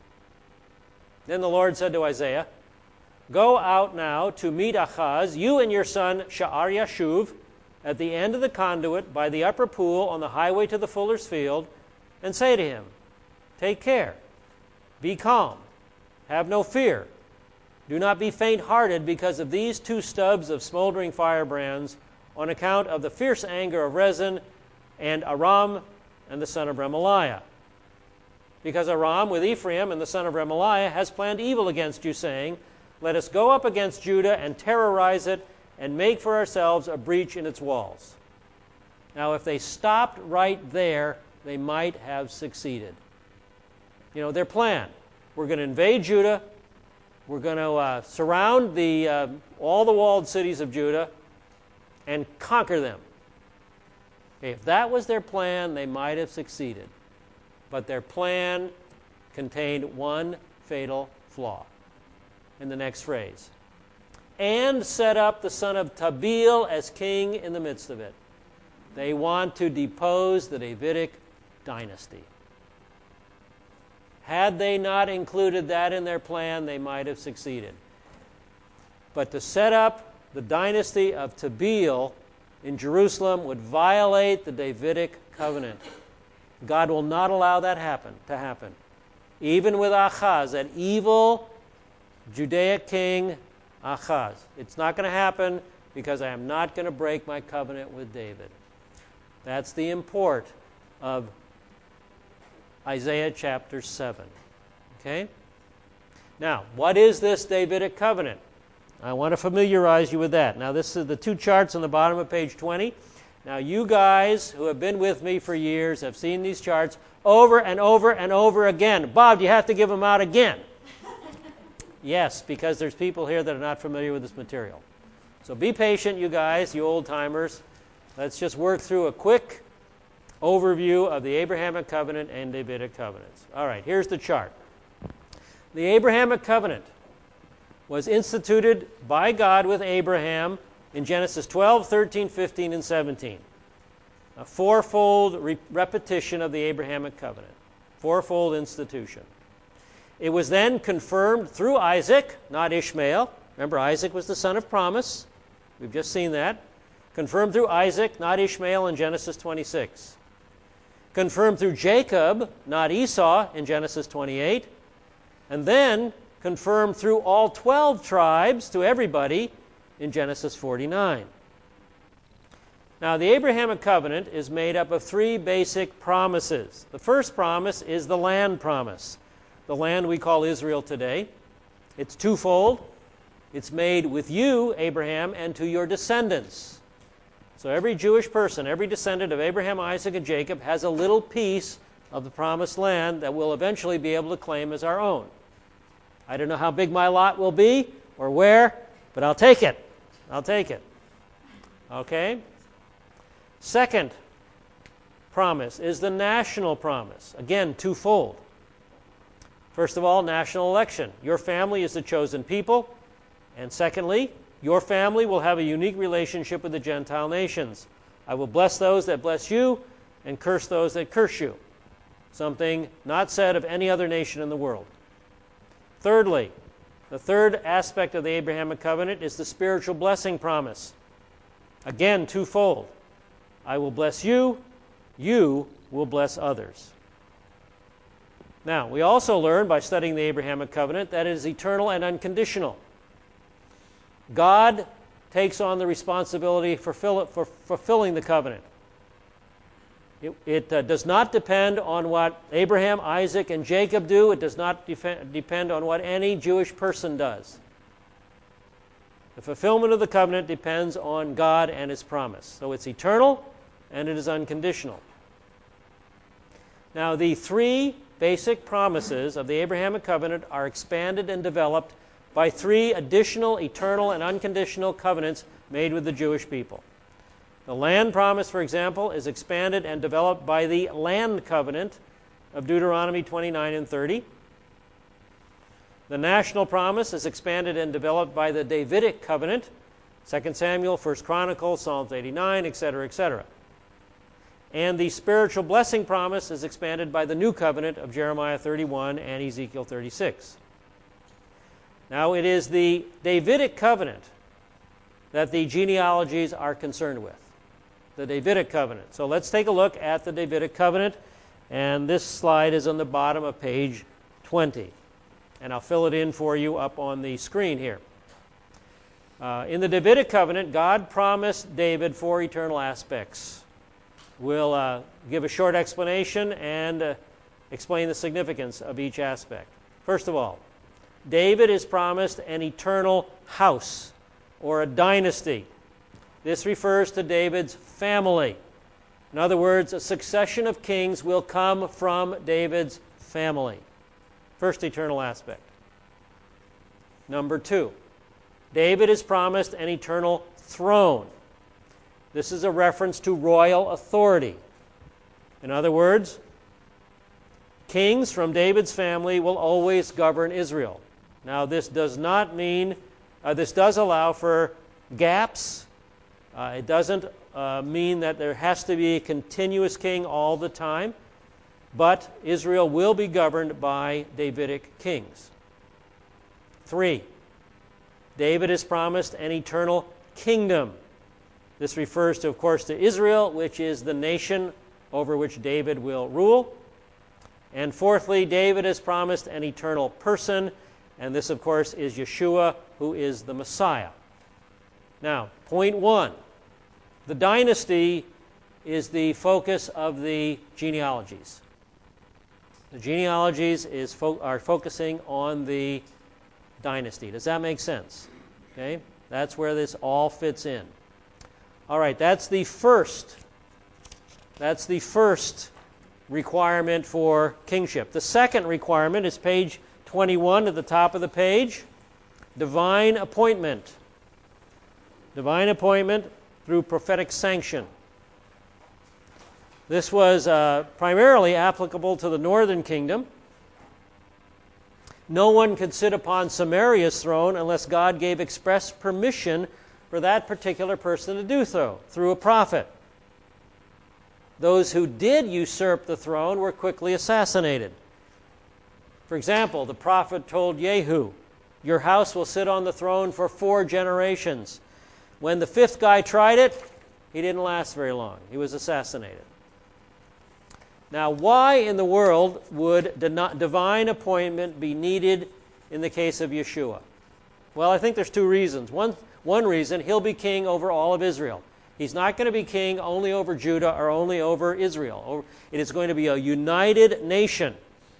Then the Lord said to Isaiah, go out now to meet Achaz, you and your son Sha'ar-Yashuv, at the end of the conduit by the upper pool on the highway to the fuller's field, and say to him, take care, be calm, have no fear. Do not be faint-hearted because of these two stubs of smoldering firebrands, on account of the fierce anger of Rezin and Aram and the son of Remaliah. Because Aram with Ephraim and the son of Remaliah has planned evil against you, saying, let us go up against Judah and terrorize it, and make for ourselves a breach in its walls. Now, if they stopped right there, they might have succeeded. You know, their plan. We're going to invade Judah. We're going to surround all the walled cities of Judah and conquer them. Okay, if that was their plan, they might have succeeded. But their plan contained one fatal flaw in the next phrase. And set up the son of Tabeel as king in the midst of it. They want to depose the Davidic dynasty. Had they not included that in their plan, they might have succeeded. But to set up the dynasty of Tabeel in Jerusalem would violate the Davidic covenant. God will not allow that to happen. Even with Achaz, that evil Judaic king Achaz. It's not going to happen because I am not going to break my covenant with David. That's the import of Isaiah chapter 7. Okay? Now, what is this Davidic covenant? I want to familiarize you with that. Now, this is the two charts on the bottom of page 20. Now, you guys who have been with me for years have seen these charts over and over and over again. Bob, you have to give them out again. Yes, because there's people here that are not familiar with this material. So be patient, you guys, you old-timers. Let's just work through a quick overview of the Abrahamic covenant and Davidic covenants. All right, here's the chart. The Abrahamic covenant was instituted by God with Abraham in Genesis 12, 13, 15, and 17. A fourfold repetition of the Abrahamic covenant. Fourfold institution. It was then confirmed through Isaac, not Ishmael. Remember, Isaac was the son of promise. We've just seen that. Confirmed through Isaac, not Ishmael, in Genesis 26. Confirmed through Jacob, not Esau, in Genesis 28. And then confirmed through all 12 tribes to everybody in Genesis 49. Now, the Abrahamic covenant is made up of three basic promises. The first promise is the land promise. The land we call Israel today. It's twofold. It's made with you, Abraham, and to your descendants. So every Jewish person, every descendant of Abraham, Isaac, and Jacob has a little piece of the promised land that we'll eventually be able to claim as our own. I don't know how big my lot will be or where, but I'll take it. I'll take it. Okay? Second promise is the national promise. Again, twofold. First of all, national election. Your family is the chosen people. And secondly, your family will have a unique relationship with the Gentile nations. I will bless those that bless you and curse those that curse you. Something not said of any other nation in the world. Thirdly, the third aspect of the Abrahamic covenant is the spiritual blessing promise. Again, twofold. I will bless you, you will bless others. Now, we also learn by studying the Abrahamic covenant that it is eternal and unconditional. God takes on the responsibility for fulfilling the covenant. It does not depend on what Abraham, Isaac, and Jacob do. It does not depend on what any Jewish person does. The fulfillment of the covenant depends on God and His promise. So it's eternal and it is unconditional. Now, the three basic promises of the Abrahamic covenant are expanded and developed by three additional eternal and unconditional covenants made with the Jewish people. The land promise, for example, is expanded and developed by the land covenant of Deuteronomy 29 and 30. The national promise is expanded and developed by the Davidic covenant, 2 Samuel, 1 Chronicles, Psalms 89, etc., etc. And the spiritual blessing promise is expanded by the new covenant of Jeremiah 31 and Ezekiel 36. Now, it is the Davidic covenant that the genealogies are concerned with. The Davidic covenant. So let's take a look at the Davidic covenant, and this slide is on the bottom of page 20. And I'll fill it in for you up on the screen here. In the Davidic covenant, God promised David four eternal aspects. We'll give a short explanation and explain the significance of each aspect. First of all, David is promised an eternal house or a dynasty. This refers to David's family. In other words, a succession of kings will come from David's family. First eternal aspect. Number two, David is promised an eternal throne. This is a reference to royal authority. In other words, kings from David's family will always govern Israel. Now, this does not mean, this does allow for gaps. It doesn't mean that there has to be a continuous king all the time, but Israel will be governed by Davidic kings. 3, David is promised an eternal kingdom. This refers to, of course, to Israel, which is the nation over which David will rule. And fourthly, David is promised an eternal person, and this, of course, is Yeshua, who is the Messiah. Now, point 1. The dynasty is the focus of the genealogies. The genealogies are focusing on the dynasty. Does that make sense? Okay? That's where this all fits in. All right, that's the first requirement for kingship. The second requirement is page 21 at the top of the page. Divine appointment. Divine appointment through prophetic sanction. This was primarily applicable to the northern kingdom. No one could sit upon Samaria's throne unless God gave express permission for that particular person to do so, through a prophet. Those who did usurp the throne were quickly assassinated. For example, the prophet told Jehu, "Your house will sit on the throne for 4 generations." When the 5th guy tried it, he didn't last very long. He was assassinated. Now, why in the world would divine appointment be needed in the case of Yeshua? Well, I think there's 2 reasons. One reason, he'll be king over all of Israel. He's not going to be king only over Judah or only over Israel. It is going to be a united nation.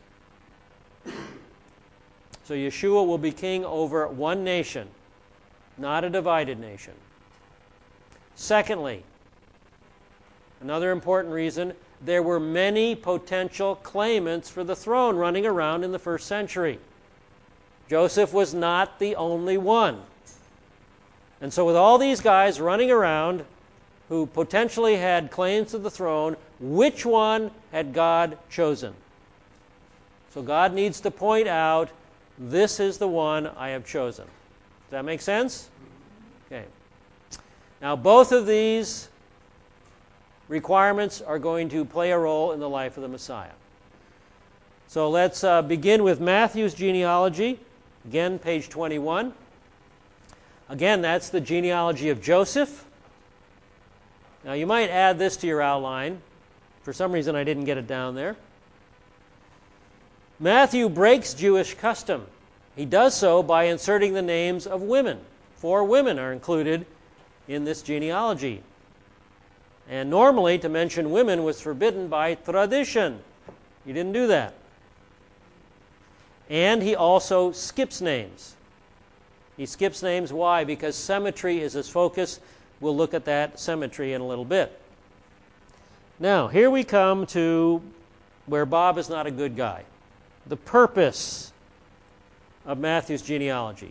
So Yeshua will be king over one nation, not a divided nation. Secondly, another important reason, there were many potential claimants for the throne running around in the 1st century. Joseph was not the only one. And so with all these guys running around who potentially had claims to the throne, which one had God chosen? So God needs to point out, this is the one I have chosen. Does that make sense? Okay. Now, both of these requirements are going to play a role in the life of the Messiah. So let's begin with Matthew's genealogy. Again, page 21. Again, that's the genealogy of Joseph. Now, you might add this to your outline. For some reason, I didn't get it down there. Matthew breaks Jewish custom. He does so by inserting the names of women. 4 women are included in this genealogy. And normally, to mention women was forbidden by tradition. He didn't do that. And he also skips names. He skips names. Why? Because symmetry is his focus. We'll look at that symmetry in a little bit. Now, here we come to where Bob is not a good guy. The purpose of Matthew's genealogy.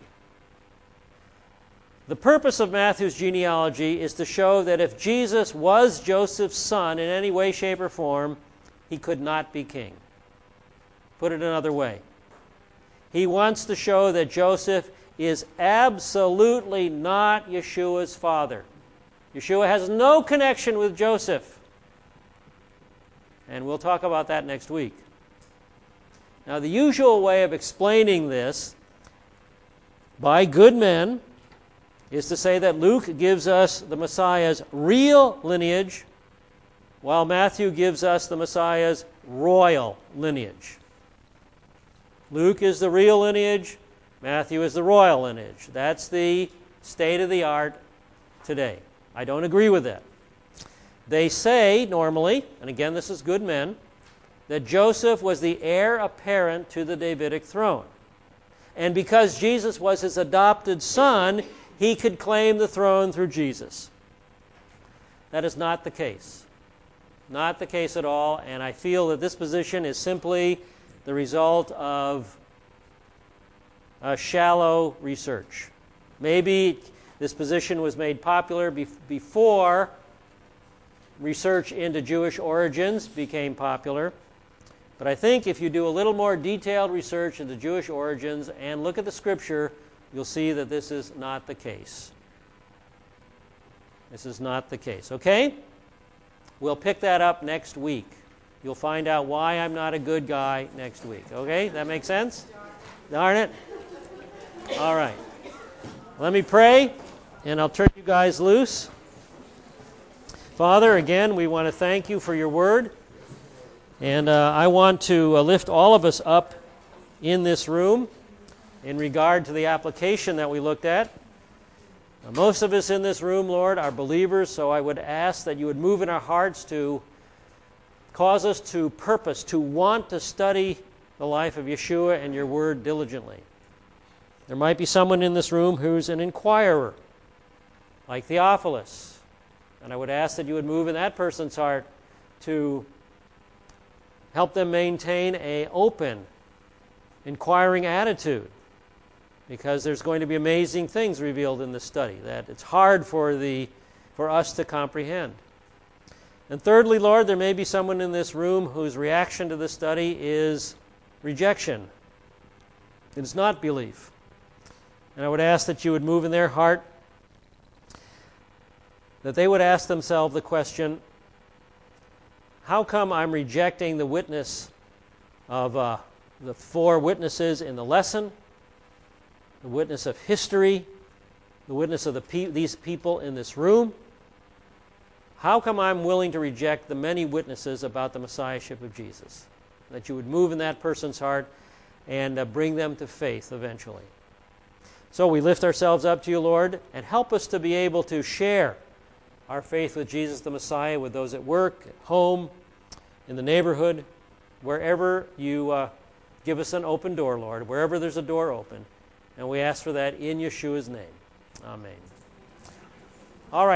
The purpose of Matthew's genealogy is to show that if Jesus was Joseph's son in any way, shape, or form, he could not be king. Put it another way. He wants to show that Joseph is absolutely not Yeshua's father. Yeshua has no connection with Joseph. And we'll talk about that next week. Now, the usual way of explaining this by good men is to say that Luke gives us the Messiah's real lineage, while Matthew gives us the Messiah's royal lineage. Luke is the real lineage, Matthew is the royal lineage. That's the state of the art today. I don't agree with that. They say, normally, and again this is good men, that Joseph was the heir apparent to the Davidic throne. And because Jesus was his adopted son, he could claim the throne through Jesus. That is not the case. Not the case at all, and I feel that this position is simply the result of shallow research. Maybe this position was made popular before research into Jewish origins became popular. But I think if you do a little more detailed research into Jewish origins and look at the Scripture, you'll see that this is not the case. This is not the case. Okay? We'll pick that up next week. You'll find out why I'm not a good guy next week. Okay? That make sense? Darn it. All right. Let me pray, and I'll turn you guys loose. Father, again, we want to thank you for your word. And I want to lift all of us up in this room in regard to the application that we looked at. Most of us in this room, Lord, are believers, so I would ask that you would move in our hearts to cause us to purpose, to want to study the life of Yeshua and your word diligently. There might be someone in this room who's an inquirer, like Theophilus. And I would ask that you would move in that person's heart to help them maintain an open, inquiring attitude, because there's going to be amazing things revealed in this study that it's hard for us to comprehend. And thirdly, Lord, there may be someone in this room whose reaction to this study is rejection. It's not belief. And I would ask that you would move in their heart, that they would ask themselves the question, how come I'm rejecting the witness of the 4 witnesses in the lesson, the witness of history, the witness of these people in this room? How come I'm willing to reject the many witnesses about the Messiahship of Jesus? That you would move in that person's heart and bring them to faith eventually. So we lift ourselves up to you, Lord, and help us to be able to share our faith with Jesus the Messiah with those at work, at home, in the neighborhood, wherever you give us an open door, Lord, wherever there's a door open. And we ask for that in Yeshua's name. Amen. All right.